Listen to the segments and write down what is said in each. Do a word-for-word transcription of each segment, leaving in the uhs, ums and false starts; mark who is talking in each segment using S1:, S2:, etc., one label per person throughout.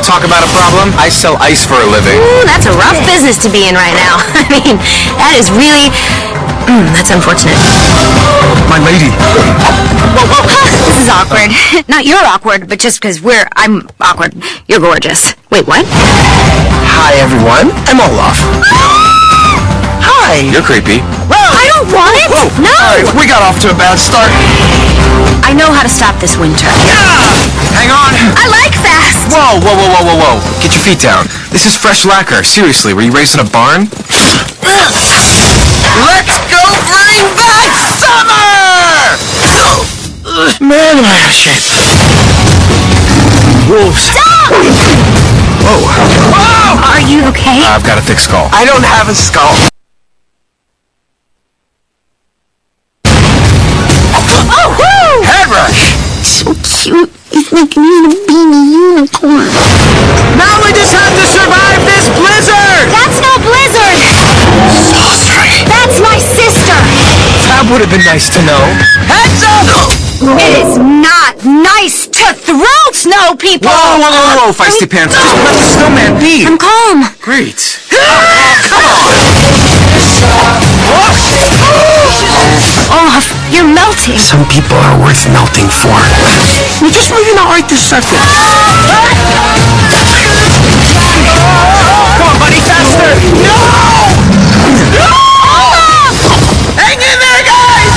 S1: talk about a problem? I sell ice for a living.
S2: Ooh, that's a rough business to be in right now. I mean, that is really... Mm, that's unfortunate.
S1: My lady.
S2: Whoa, whoa. This is awkward. Not you're awkward, but just because we're... I'm awkward. You're gorgeous. Wait, what?
S1: Hi, everyone. I'm Olaf. Hi. You're creepy.
S2: Whoa, I don't want it.
S1: Whoa.
S2: No.
S1: All right, we got off to a bad start.
S2: I know how to stop this winter.
S1: Yeah! Hang on.
S2: I like fast.
S1: Whoa, whoa, whoa, whoa, whoa, whoa. Get your feet down. This is fresh lacquer. Seriously, were you raised in a barn? Let's go bring back summer! Man, am I out of shape. Wolves.
S2: Stop!
S1: Whoa. Whoa!
S2: Are you okay?
S1: I've got a thick skull. I don't have a skull.
S2: Oh, woo!
S1: Head rush!
S2: So cute. It's like a little beanie unicorn.
S1: Now we just have to survive this blizzard!
S2: That's no blizzard!
S1: Sorcery.
S2: That's my sister!
S1: That would have been nice to know. Heads up!
S2: It is not nice to throw snow, people!
S1: Whoa, whoa, whoa, whoa, feisty pants. Just let the snowman be.
S2: I'm calm.
S1: Great. Come on!
S2: Olaf, you're melting.
S1: Some people are worth melting for. Well, just maybe not right this second. Come on, buddy, faster! No! No! Olaf! Hang in there, guys!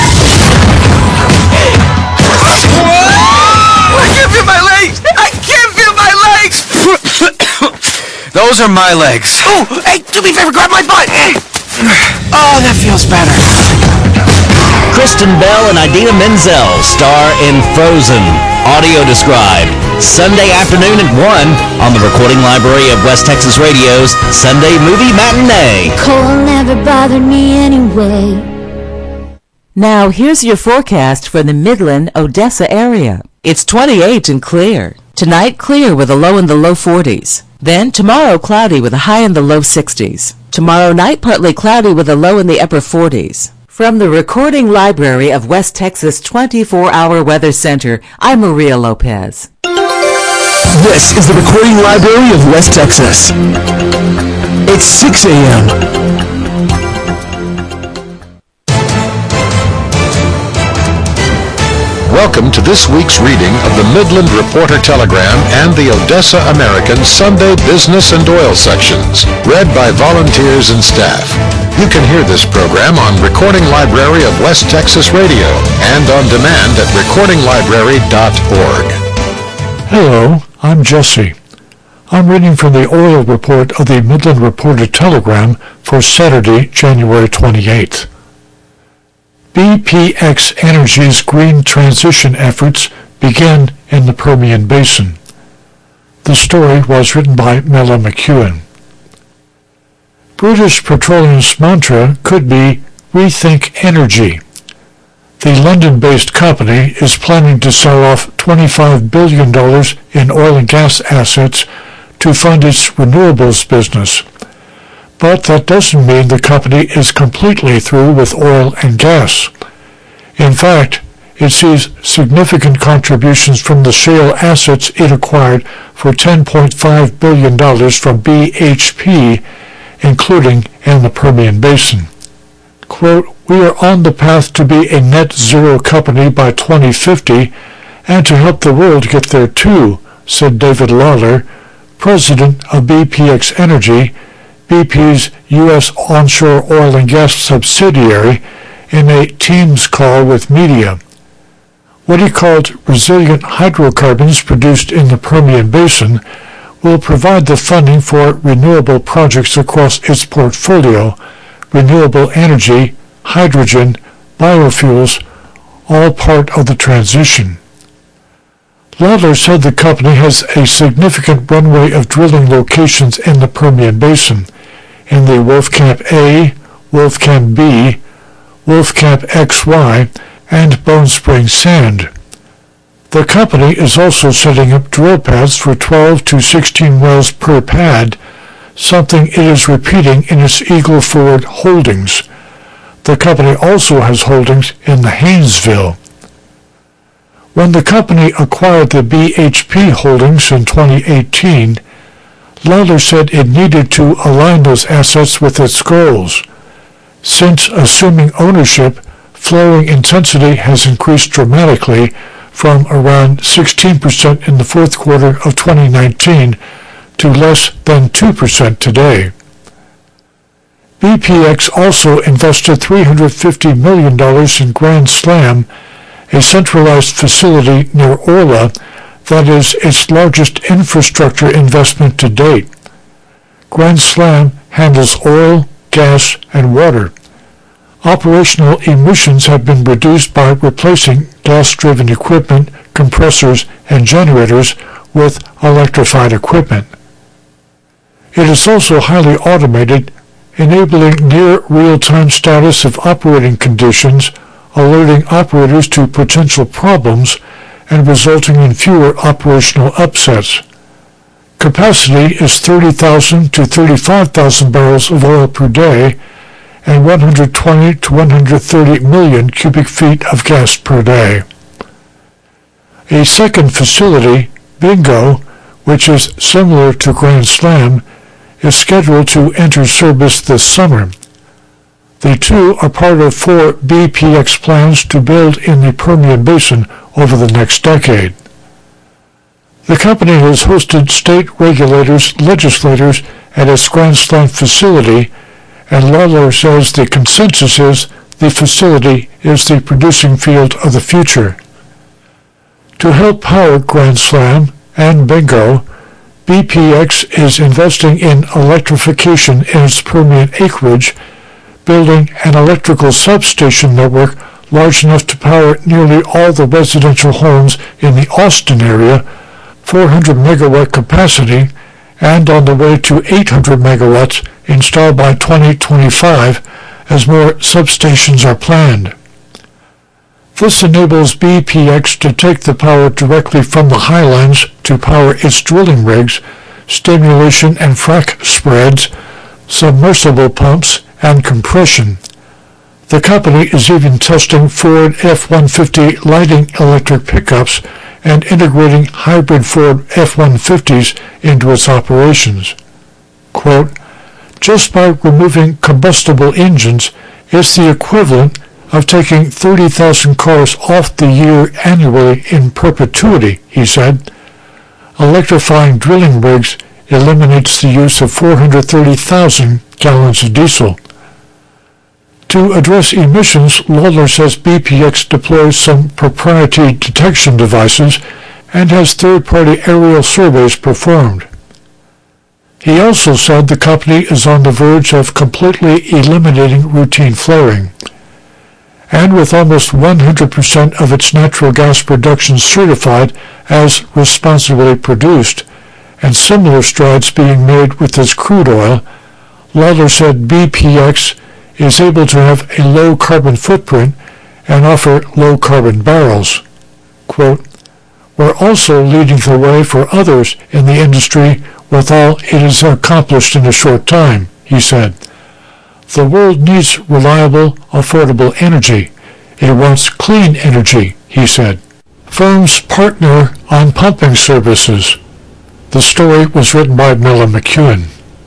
S1: I can't feel my legs! I can't feel my legs! Those are my legs. Oh, hey, do me a favor, grab my butt. Oh, that feels better.
S3: Kristen Bell and Idina Menzel star in Frozen. Audio described. Sunday afternoon at one on the Recording Library of West Texas Radio's Sunday Movie Matinee.
S4: Cold never bothered me anyway.
S5: Now here's your forecast for the Midland, Odessa area. It's twenty-eight and clear. Tonight clear with a low in the low forties. Then tomorrow cloudy with a high in the low sixties. Tomorrow night partly cloudy with a low in the upper forties. From the Recording Library of West Texas twenty-four hour Weather Center, I'm Maria Lopez.
S6: This is the Recording Library of West Texas. It's six a.m.
S7: Welcome to this week's reading of the Midland Reporter Telegram and the Odessa American Sunday Business and Oil sections, read by volunteers and staff. You can hear this program on Recording Library of West Texas Radio and on demand at recording library dot org.
S8: Hello, I'm Jesse. I'm reading from the oil report of the Midland Reporter Telegram for Saturday, January twenty-eighth. B P X Energy's green transition efforts begin in the Permian Basin. The story was written by Mela McEwen. British Petroleum's mantra could be Rethink Energy. The London-based company is planning to sell off twenty-five billion dollars in oil and gas assets to fund its renewables business. But that doesn't mean the company is completely through with oil and gas. In fact, it sees significant contributions from the shale assets it acquired for ten point five billion dollars from B H P, including in the Permian Basin. Quote, "We are on the path to be a net zero company by twenty fifty and to help the world get there too," said David Lawler, president of B P X Energy, B P's U S onshore oil and gas subsidiary, in a Teams call with media. What he called resilient hydrocarbons produced in the Permian Basin will provide the funding for renewable projects across its portfolio, renewable energy, hydrogen, biofuels, all part of the transition. Lawler said the company has a significant runway of drilling locations in the Permian Basin, in the Wolfcamp A, Wolfcamp B, Wolfcamp X Y, and Bone Spring Sand. The company is also setting up drill pads for twelve to sixteen wells per pad, something it is repeating in its Eagle Ford holdings. The company also has holdings in the Haynesville. When the company acquired the B H P holdings in twenty eighteen, Lawler said it needed to align those assets with its goals. Since assuming ownership, flaring intensity has increased dramatically from around sixteen percent in the fourth quarter of twenty nineteen to less than two percent today. B P X also invested three hundred fifty million dollars in Grand Slam, a centralized facility near Orla that is its largest infrastructure investment to date. Grand Slam handles oil, gas, and water. Operational emissions have been reduced by replacing gas-driven equipment, compressors, and generators with electrified equipment. It is also highly automated, enabling near real-time status of operating conditions, alerting operators to potential problems, and resulting in fewer operational upsets. Capacity is thirty thousand to thirty-five thousand barrels of oil per day and one hundred twenty to one hundred thirty million cubic feet of gas per day. A second facility, Bingo, which is similar to Grand Slam, is scheduled to enter service this summer. The two are part of four B P X plans to build in the Permian Basin over the next decade. The company has hosted state regulators, legislators at its Grand Slam facility, and Lawler says the consensus is the facility is the producing field of the future. To help power Grand Slam and Bingo, B P X is investing in electrification in its Permian acreage, building an electrical substation network large enough to power nearly all the residential homes in the Austin area, four hundred megawatt capacity, and on the way to eight hundred megawatts installed by twenty twenty-five as more substations are planned. This enables B P X to take the power directly from the highlands to power its drilling rigs, stimulation and frac spreads, submersible pumps, and compression. The company is even testing Ford F one fifty lighting electric pickups and integrating hybrid Ford F one fifties into its operations. Quote, just by removing combustible engines, it's the equivalent of taking thirty thousand cars off the year annually in perpetuity, he said. Electrifying drilling rigs eliminates the use of four hundred thirty thousand gallons of diesel. To address emissions, Lawler says B P X deploys some proprietary detection devices and has third-party aerial surveys performed. He also said the company is on the verge of completely eliminating routine flaring. And with almost one hundred percent of its natural gas production certified as responsibly produced, and similar strides being made with its crude oil, Lawler said B P X is able to have a low carbon footprint and offer low carbon barrels. Quote, we're also leading the way for others in the industry with all it has accomplished in a short time, he said. The world needs reliable, affordable energy. It wants clean energy, he said. Firms partner on pumping services. The story was written by Mela McEwen.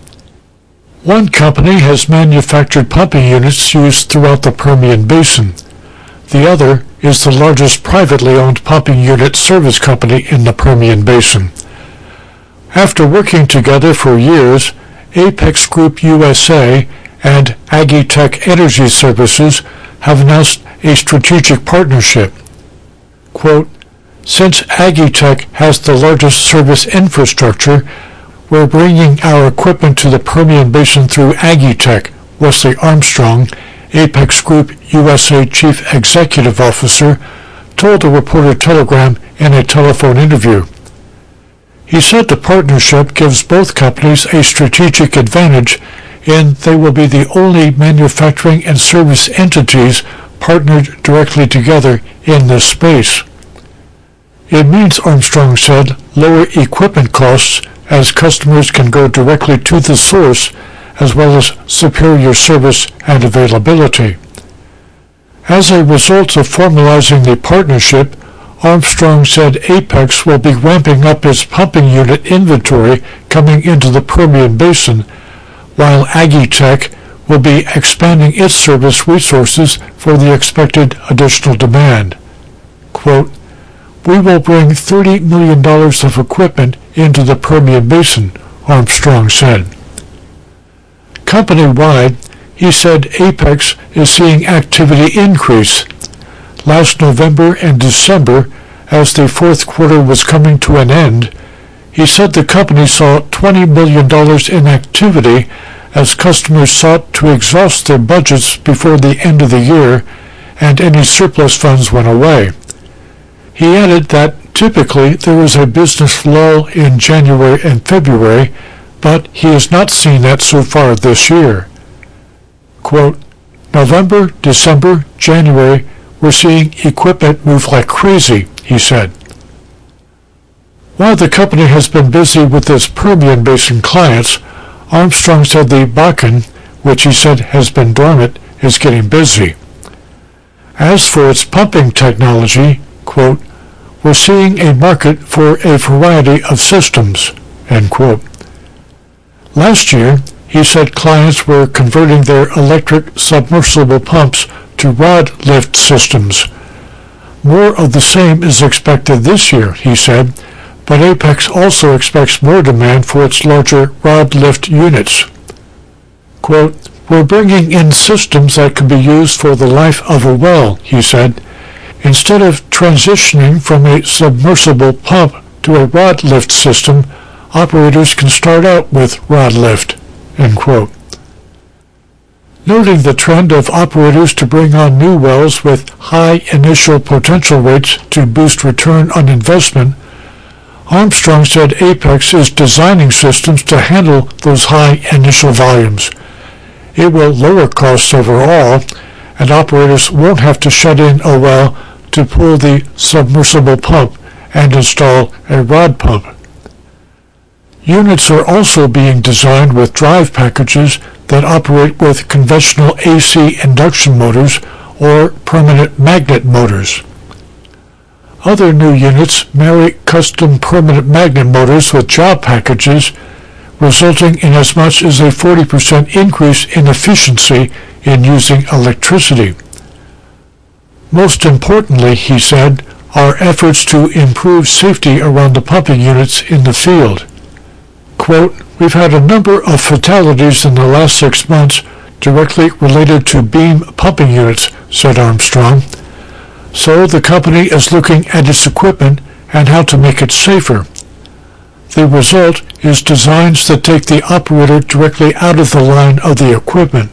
S8: One company has manufactured pumping units used throughout the Permian Basin. The other is the largest privately owned pumping unit service company in the Permian Basin. After working together for years, Apex Group U S A and Agitech Energy Services have announced a strategic partnership. Quote, since Agitech has the largest service infrastructure, we're bringing our equipment to the Permian Basin through Agitech, Wesley Armstrong, Apex Group U S A Chief Executive Officer, told the Reporter Telegram in a telephone interview. He said the partnership gives both companies a strategic advantage in they will be the only manufacturing and service entities partnered directly together in this space. It means, Armstrong said, lower equipment costs as customers can go directly to the source, as well as superior service and availability. As a result of formalizing the partnership, Armstrong said Apex will be ramping up its pumping unit inventory coming into the Permian Basin, while Agitech will be expanding its service resources for the expected additional demand. Quote, "We will bring thirty million dollars of equipment into the Permian Basin," Armstrong said. Company-wide, he said Apex is seeing activity increase. Last November and December, as the fourth quarter was coming to an end, he said the company saw twenty million dollars in activity as customers sought to exhaust their budgets before the end of the year and any surplus funds went away. He added that typically there is a business lull in January and February, but he has not seen that so far this year. Quote, "November, December, January, we're seeing equipment move like crazy," he said. While the company has been busy with its Permian Basin clients, Armstrong said the Bakken, which he said has been dormant, is getting busy. As for its pumping technology, quote, "We're seeing a market for a variety of systems," end quote. Last year, he said clients were converting their electric submersible pumps to rod lift systems. More of the same is expected this year, he said, but Apex also expects more demand for its larger rod lift units. Quote, "We're bringing in systems that can be used for the life of a well," he said. "Instead of transitioning from a submersible pump to a rod lift system, operators can start out with rod lift," end quote. Noting the trend of operators to bring on new wells with high initial potential rates to boost return on investment, Armstrong said Apex is designing systems to handle those high initial volumes. It will lower costs overall, and operators won't have to shut in a well to pull the submersible pump and install a rod pump. Units are also being designed with drive packages that operate with conventional A C induction motors or permanent magnet motors. Other new units marry custom permanent magnet motors with job packages, resulting in as much as a forty percent increase in efficiency in using electricity. Most importantly, he said, are efforts to improve safety around the pumping units in the field. Quote, "We've had a number of fatalities in the last six months directly related to beam pumping units," said Armstrong. "So the company is looking at its equipment and how to make it safer. The result is designs that take the operator directly out of the line of the equipment.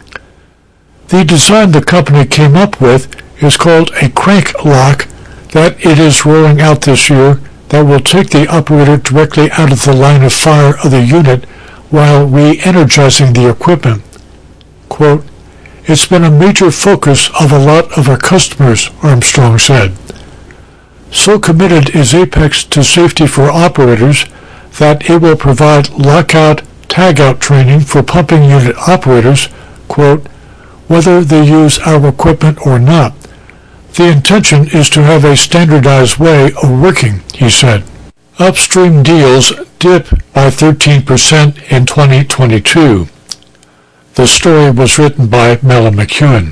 S8: The design the company came up with is called a crank lock that it is rolling out this year that will take the operator directly out of the line of fire of the unit while re-energizing the equipment. Quote, "It's been a major focus of a lot of our customers," Armstrong said. So committed is Apex to safety for operators that it will provide lockout, tagout training for pumping unit operators, quote, "whether they use our equipment or not. The intention is to have a standardized way of working," he said. Upstream deals dip by thirteen percent in twenty twenty-two. The story was written by Mela McEwen.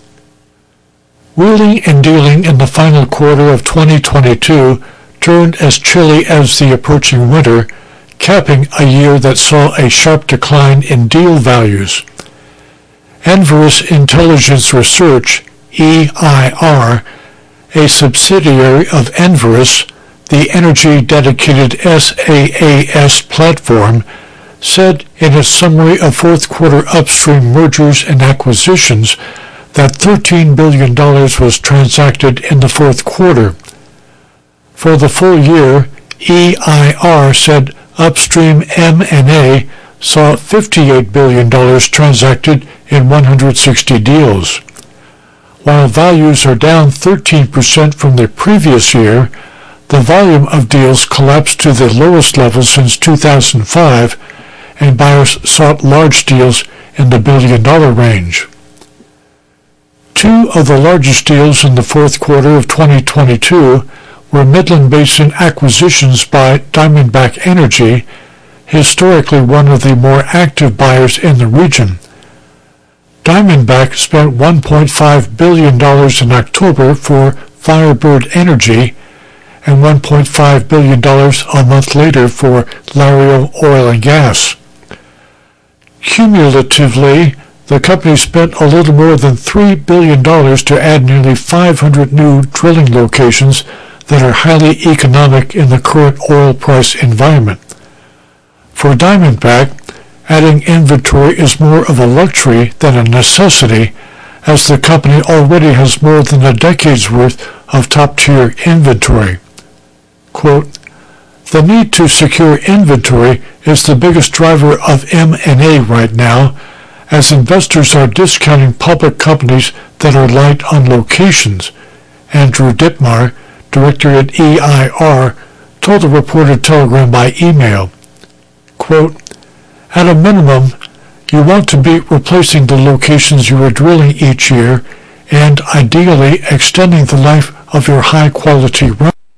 S8: Wheeling and dealing in the final quarter of twenty twenty-two turned as chilly as the approaching winter, capping a year that saw a sharp decline in deal values. Enverus Intelligence Research, E I R, a subsidiary of Enverus, the energy-dedicated S A A S platform, said in its summary of fourth quarter upstream mergers and acquisitions that thirteen billion dollars was transacted in the fourth quarter. For the full year, E I R said upstream M and A saw fifty-eight billion dollars transacted in one hundred sixty deals. While values are down thirteen percent from the previous year, the volume of deals collapsed to the lowest level since two thousand five, and buyers sought large deals in the billion-dollar range. Two of the largest deals in the fourth quarter of twenty twenty-two were Midland Basin acquisitions by Diamondback Energy, historically one of the more active buyers in the region. Diamondback spent one point five billion dollars in October for Firebird Energy and one point five billion dollars a month later for Lario Oil and Gas. Cumulatively, the company spent a little more than three billion dollars to add nearly five hundred new drilling locations that are highly economic in the current oil price environment. For Diamondback, adding inventory is more of a luxury than a necessity, as the company already has more than a decade's worth of top-tier inventory. Quote, "The need to secure inventory is the biggest driver of M and A right now, as investors are discounting public companies that are light on locations," Andrew Dittmar, director at E I R, told the Reporter Telegram by email. Quote, "At a minimum, you want to be replacing the locations you are drilling each year and ideally extending the life of your high-quality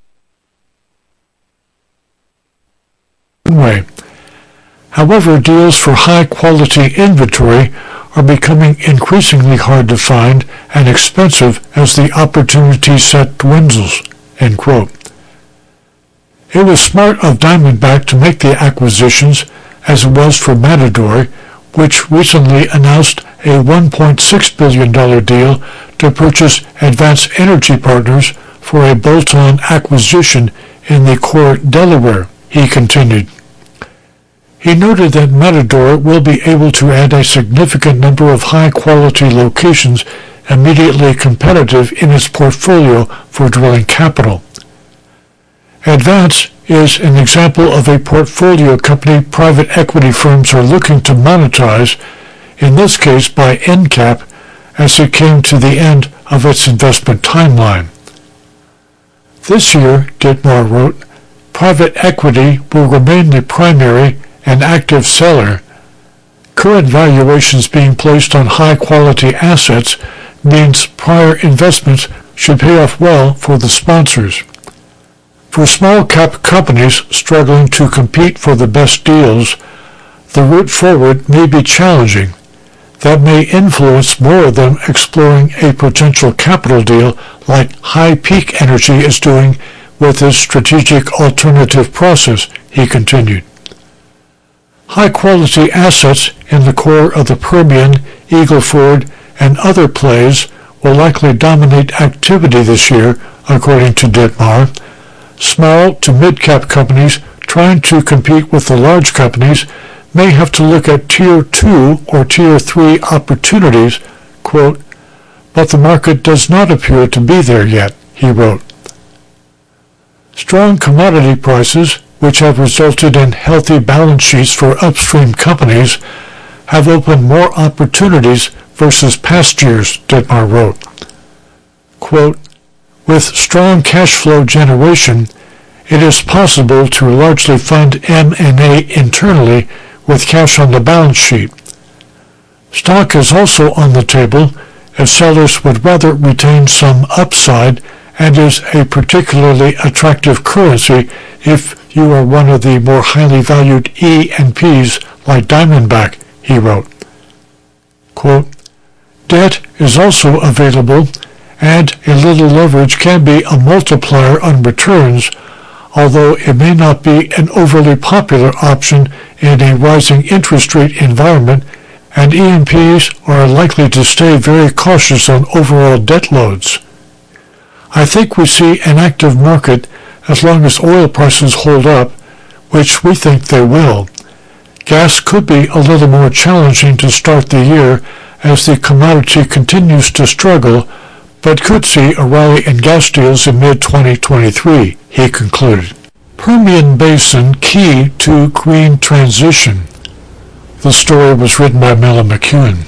S8: runway. However, deals for high-quality inventory are becoming increasingly hard to find and expensive as the opportunity set dwindles." End quote. It was smart of Diamondback to make the acquisitions, as it was for Matador, which recently announced a one point six billion dollars deal to purchase Advanced Energy Partners for a bolt-on acquisition in the core Delaware, he continued. He noted that Matador will be able to add a significant number of high-quality locations immediately competitive in its portfolio for drilling capital. Advance is an example of a portfolio company private equity firms are looking to monetize, in this case by EnCap, as it came to the end of its investment timeline. This year, Dittmar wrote, private equity will remain the primary and active seller. Current valuations being placed on high-quality assets means prior investments should pay off well for the sponsors. For small-cap companies struggling to compete for the best deals, the route forward may be challenging. That may influence more of them exploring a potential capital deal like HighPeak Energy is doing with its strategic alternative process, he continued. High-quality assets in the core of the Permian, Eagle Ford, and other plays will likely dominate activity this year, according to Dittmar. Small to mid-cap companies trying to compete with the large companies may have to look at Tier two or Tier three opportunities, quote, but the market does not appear to be there yet, he wrote. Strong commodity prices, which have resulted in healthy balance sheets for upstream companies, have opened more opportunities versus past years, Dittmar wrote. Quote, with strong cash flow generation, it is possible to largely fund M and A internally with cash on the balance sheet. Stock is also on the table if sellers would rather retain some upside and is a particularly attractive currency if you are one of the more highly valued E and Ps like Diamondback, he wrote. Quote, debt is also available, and a little leverage can be a multiplier on returns, although it may not be an overly popular option in a rising interest rate environment, and E and Ps are likely to stay very cautious on overall debt loads. I think we see an active market as long as oil prices hold up, which we think they will. Gas could be a little more challenging to start the year as the commodity continues to struggle, but could see a rally in gas deals in mid twenty twenty-three, he concluded. Permian Basin key to green transition. The story was written by Mela McEwen.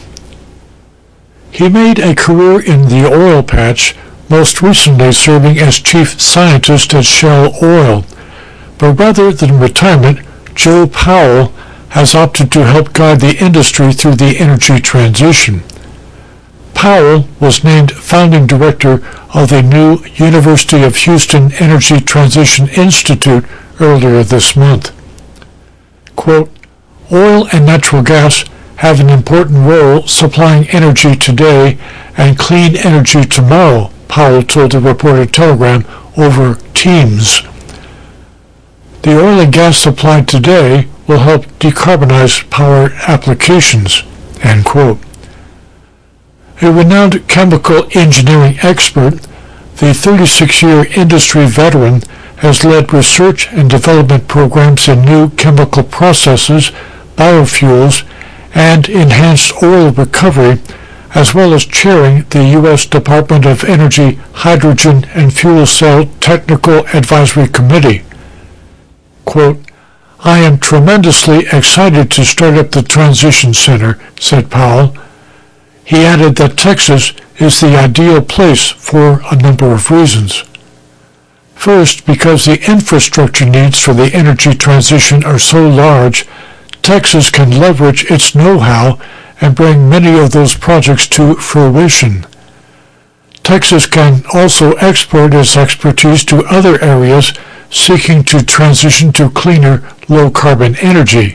S8: He made a career in the oil patch, most recently serving as chief scientist at Shell Oil, but rather than retirement, Joe Powell has opted to help guide the industry through the energy transition. Powell was named founding director of the new University of Houston Energy Transition Institute earlier this month. Quote, oil and natural gas have an important role supplying energy today and clean energy tomorrow, Powell told the Reporter Telegram over Teams. The oil and gas supplied today will help decarbonize power applications, end quote. A renowned chemical engineering expert, the thirty-six-year industry veteran has led research and development programs in new chemical processes, biofuels, and enhanced oil recovery, as well as chairing the U S Department of Energy Hydrogen and Fuel Cell Technical Advisory Committee. Quote, I am tremendously excited to start up the Transition Center, said Powell. He added that Texas is the ideal place for a number of reasons. First, because the infrastructure needs for the energy transition are so large, Texas can leverage its know-how and bring many of those projects to fruition. Texas can also export its expertise to other areas seeking to transition to cleaner, low-carbon energy.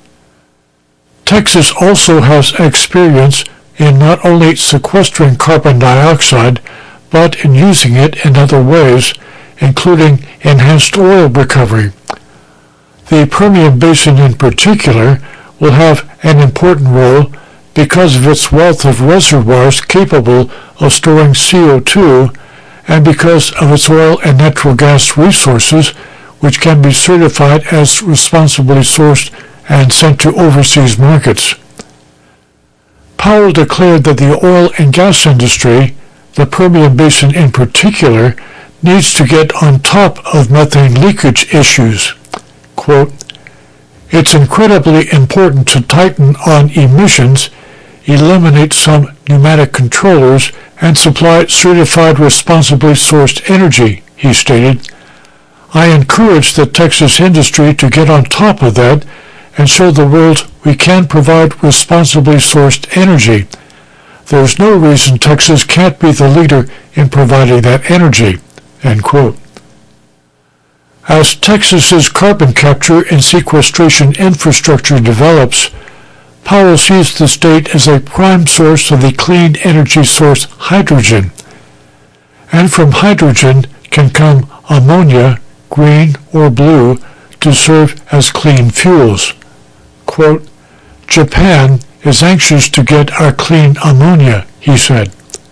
S8: Texas also has experience in not only sequestering carbon dioxide, but in using it in other ways, including enhanced oil recovery. The Permian Basin in particular will have an important role because of its wealth of reservoirs capable of storing C O two and because of its oil and natural gas resources, which can be certified as responsibly sourced and sent to overseas markets. Powell declared that the oil and gas industry, the Permian Basin in particular, needs to get on top of methane leakage issues. Quote, it's incredibly important to tighten on emissions, eliminate some pneumatic controllers, and supply certified responsibly sourced energy, he stated. I encourage the Texas industry to get on top of that and show the world we can provide responsibly sourced energy. There's no reason Texas can't be the leader in providing that energy, end quote. As Texas's carbon capture and sequestration infrastructure develops, Powell sees the state as a prime source of the clean energy source hydrogen. And from hydrogen can come ammonia, green or blue, to serve as clean fuels. Quote, Japan is anxious to get our clean ammonia, he said.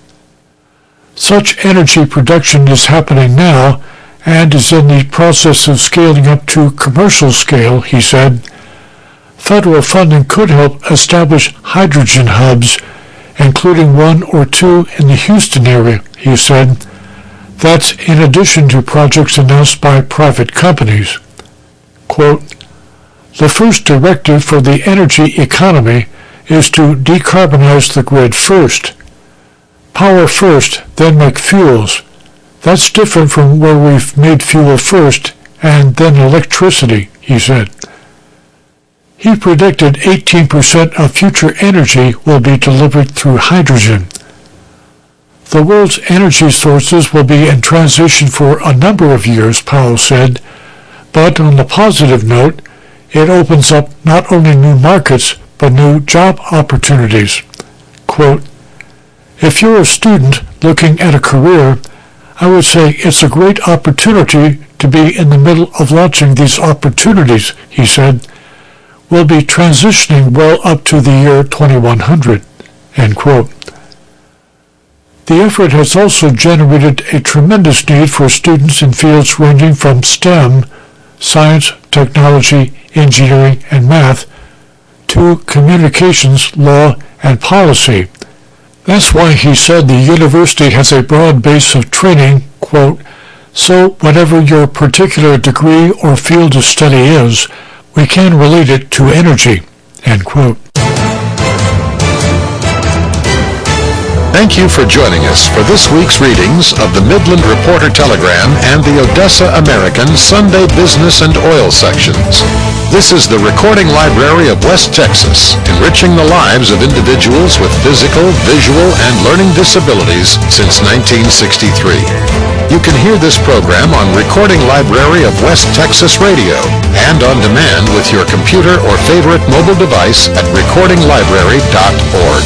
S8: Such energy production is happening now and is in the process of scaling up to commercial scale, he said. Federal funding could help establish hydrogen hubs, including one or two in the Houston area, he said. That's in addition to projects announced by private companies. Quote, the first directive for the energy economy is to decarbonize the grid first. Power first, then make fuels. That's different from where we've made fuel first and then electricity, he said. He predicted eighteen percent of future energy will be delivered through hydrogen. The world's energy sources will be in transition for a number of years, Powell said, but on the positive note, it opens up not only new markets, but new job opportunities. Quote, if you're a student looking at a career, I would say it's a great opportunity to be in the middle of launching these opportunities, he said. We'll be transitioning well up to the year twenty-one hundred, end quote. The effort has also generated a tremendous need for students in fields ranging from STEM, science, technology, engineering, and math, to communications, law, and policy. That's why he said the university has a broad base of training, quote, so whatever your particular degree or field of study is, we can relate it to energy, end quote.
S7: Thank you for joining us for this week's readings of the Midland Reporter Telegram and the Odessa American Sunday Business and Oil sections. This is the Recording Library of West Texas, enriching the lives of individuals with physical, visual, and learning disabilities since nineteen sixty-three. You can hear this program on Recording Library of West Texas Radio and on demand with your computer or favorite mobile device at recording library dot org.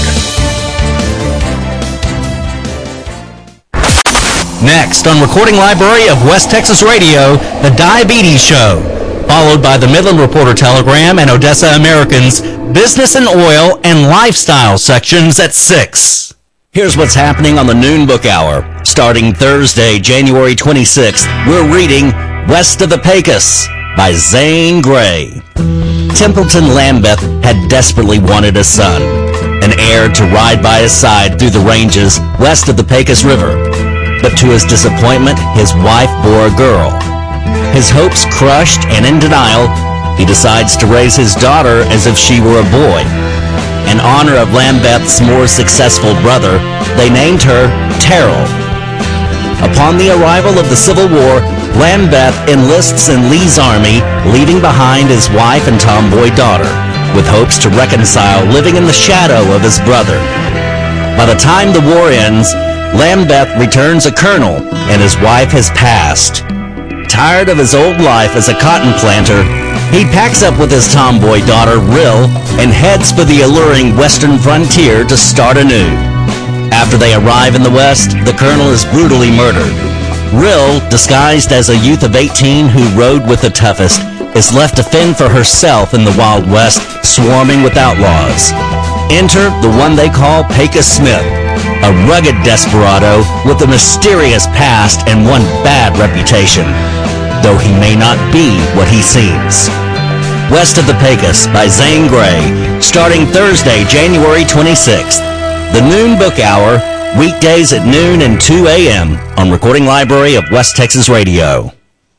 S3: Next on Recording Library of West Texas Radio, The Diabetes Show, followed by the Midland Reporter Telegram and Odessa American's Business and Oil and Lifestyle sections at six. Here's what's happening on the Noon Book Hour. Starting Thursday, January twenty-sixth, we're reading West of the Pecos by Zane Grey. Templeton Lambeth had desperately wanted a son, an heir to ride by his side through the ranges west of the Pecos River. But to his disappointment, his wife bore a girl. His hopes crushed and in denial, he decides to raise his daughter as if she were a boy. In honor of Lambeth's more successful brother, they named her Terrell. Upon the arrival of the Civil War, Lambeth enlists in Lee's army, leaving behind his wife and tomboy daughter, with hopes to reconcile living in the shadow of his brother. By the time the war ends, Lambeth returns a colonel, and his wife has passed. Tired of his old life as a cotton planter, he packs up with his tomboy daughter, Rill, and heads for the alluring western frontier to start anew. After they arrive in the West, the colonel is brutally murdered. Rill, disguised as a youth of eighteen who rode with the toughest, is left to fend for herself in the Wild West, swarming with outlaws. Enter the one they call Pecos Smith, a rugged desperado with a mysterious past and one bad reputation, though he may not be what he seems. West of the Pecos by Zane Grey, starting Thursday, January twenty-sixth. The Noon Book Hour, weekdays at noon and two a.m. on Recording Library of West Texas Radio.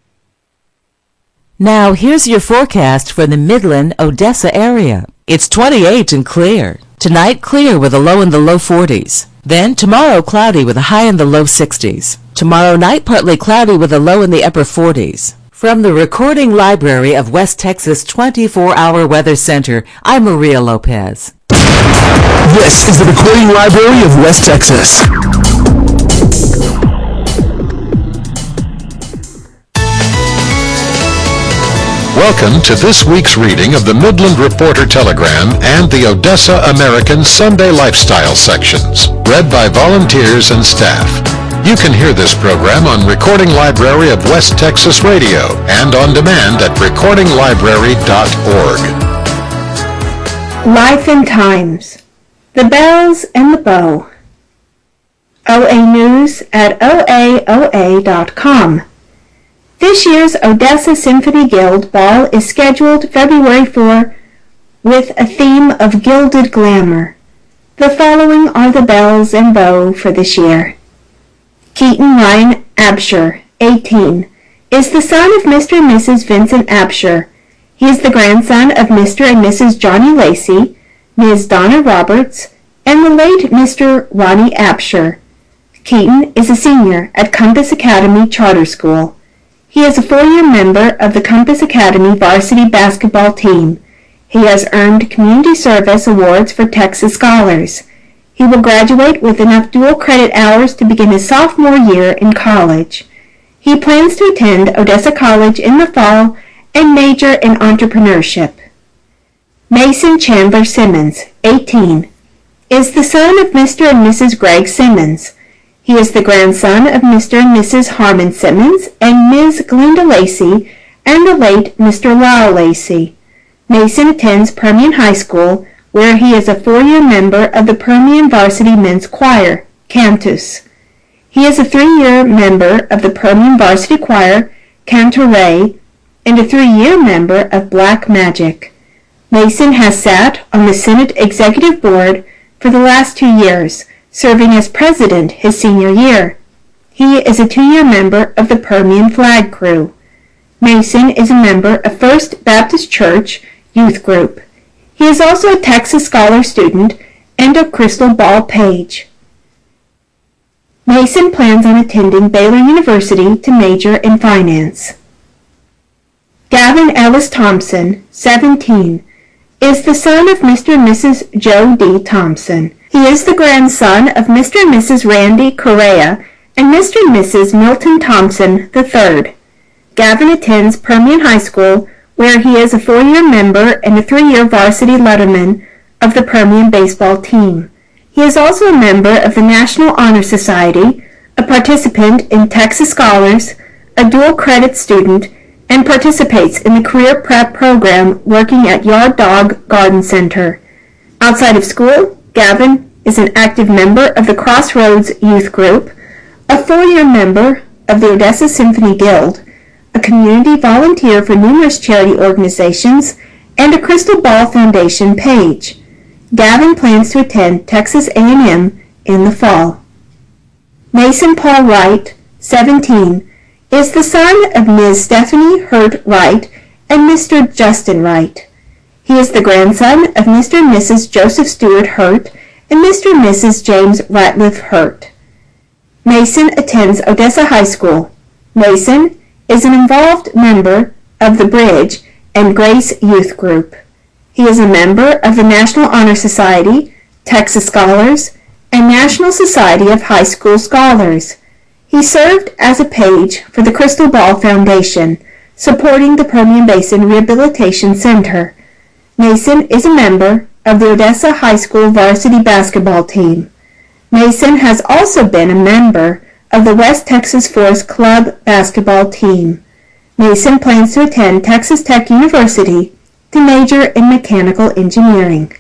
S5: Now here's your forecast for the Midland, Odessa area. It's twenty-eight and clear. Tonight, clear with a low in the low forties. Then, tomorrow, cloudy with a high in the low sixties. Tomorrow night, partly cloudy with a low in the upper forties. From the Recording Library of West Texas twenty-four hour Weather Center, I'm Maria Lopez.
S6: This is the Recording Library of West Texas.
S7: Welcome to this week's reading of the Midland Reporter Telegram and the Odessa American Sunday Lifestyle sections, read by volunteers and staff. You can hear this program on Recording Library of West Texas Radio and on demand at recording library dot org.
S9: Life and Times, The Bells and the Bow. O A News at O A O A dot com. This year's Odessa Symphony Guild Ball is scheduled February fourth with a theme of gilded glamour. The following are the bells and bow for this year. Keaton Ryan Absher, eighteen, is the son of Mister and Missus Vincent Absher. He is the grandson of Mister and Missus Johnny Lacey, Miz Donna Roberts, and the late Mister Ronnie Absher. Keaton is a senior at Compass Academy Charter School. He is a four-year member of the Compass Academy varsity basketball team. He has earned Community Service Awards for Texas Scholars. He will graduate with enough dual credit hours to begin his sophomore year in college. He plans to attend Odessa College in the fall and major in entrepreneurship. Mason Chandler Simmons, eighteen, is the son of Mister and Missus Greg Simmons. He is the grandson of Mister and Missus Harmon Simmons and Miz Glenda Lacey and the late Mister Lyle Lacey. Mason attends Permian High School, where he is a four-year member of the Permian Varsity Men's Choir, Cantus. He is a three-year member of the Permian Varsity Choir, Cantoray, and a three-year member of Black Magic. Mason has sat on the Senate Executive Board for the last two years, serving as president his senior year. He is a two-year member of the Permian Flag Crew. Mason is a member of First Baptist Church Youth Group. He is also a Texas Scholar student and a Crystal Ball Page. Mason plans on attending Baylor University to major in finance. Gavin Ellis Thompson, seventeen, is the son of Mister and Missus Joe D. Thompson. He is the grandson of Mister and Missus Randy Correa and Mister and Missus Milton Thompson the third. Gavin attends Permian High School, where he is a four-year member and a three-year varsity letterman of the Permian baseball team. He is also a member of the National Honor Society, a participant in Texas Scholars, a dual credit student, and participates in the Career Prep program working at Yard Dog Garden Center. Outside of school, Gavin is an active member of the Crossroads Youth Group, a four-year member of the Odessa Symphony Guild, a community volunteer for numerous charity organizations, and a Crystal Ball Foundation page. Gavin plans to attend Texas A and M in the fall. Mason Paul Wright, seventeen, is the son of Miz Stephanie Hurt Wright and Mister Justin Wright. He is the grandson of Mister and Missus Joseph Stewart Hurt and Mister and Missus James Ratliff Hurt. Mason attends Odessa High School. Mason is an involved member of the Bridge and Grace Youth Group. He is a member of the National Honor Society, Texas Scholars, and National Society of High School Scholars. He served as a page for the Crystal Ball Foundation, supporting the Permian Basin Rehabilitation Center. Mason is a member of the Odessa High School varsity basketball team. Mason has also been a member of the West Texas Forest Club basketball team. Mason plans to attend Texas Tech University to major in mechanical engineering.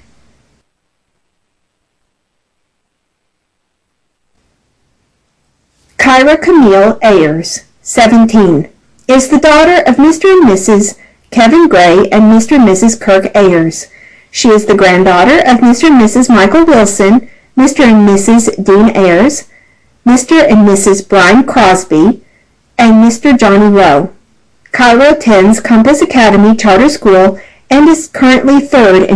S9: Kyra Camille Ayers, seventeen, is the daughter of Mister and Missus Kevin Gray and Mister and Missus Kirk Ayers. She is the granddaughter of Mister and Missus Michael Wilson, Mister and Missus Dean Ayers, Mister and Missus Brian Crosby, and Mister Johnny Rowe. Kyra attends Compass Academy Charter School and is currently third in